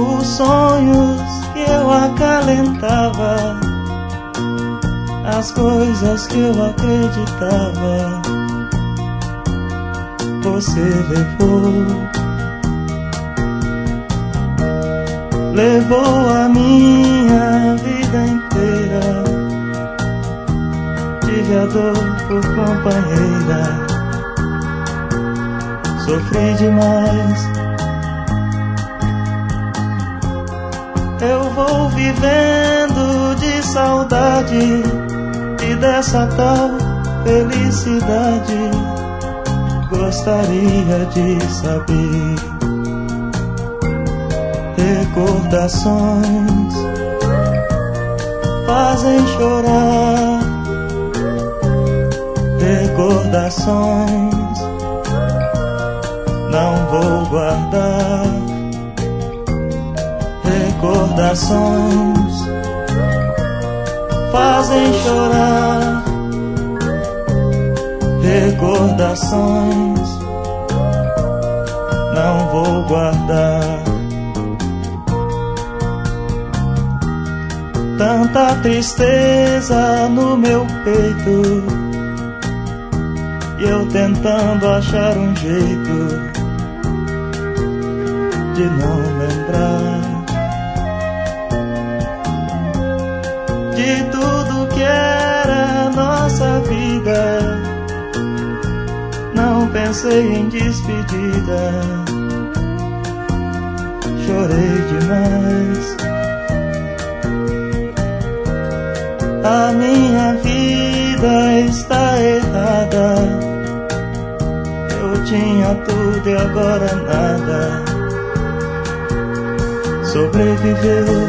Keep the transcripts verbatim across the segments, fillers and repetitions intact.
os sonhos que eu acalentava, as coisas que eu acreditava, você levou. Levou a minha vida inteira. Tive a dor por companheira, sofri demais. Eu vou vivendo de saudade e dessa tal felicidade. Gostaria de saber. Recordações fazem chorar. Recordações não vou guardar. Recordações fazem chorar. Recordações não vou guardar. Tanta tristeza no meu peito, e eu tentando achar um jeito de não lembrar de tudo que era nossa vida. Não pensei em despedida, chorei demais. A minha vida está errada. Eu tinha tudo e agora nada. Sobreviveu.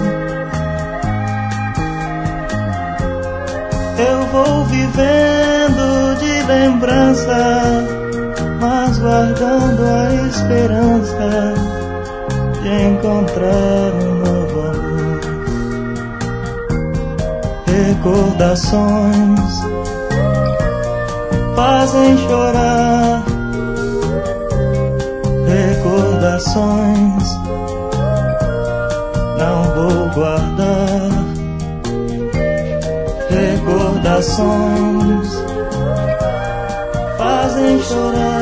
Eu vou vivendo de lembrança, mas guardando a esperança de encontrar um novo amor. Recordações fazem chorar. Recordações não vou guardar. Recordações fazem chorar.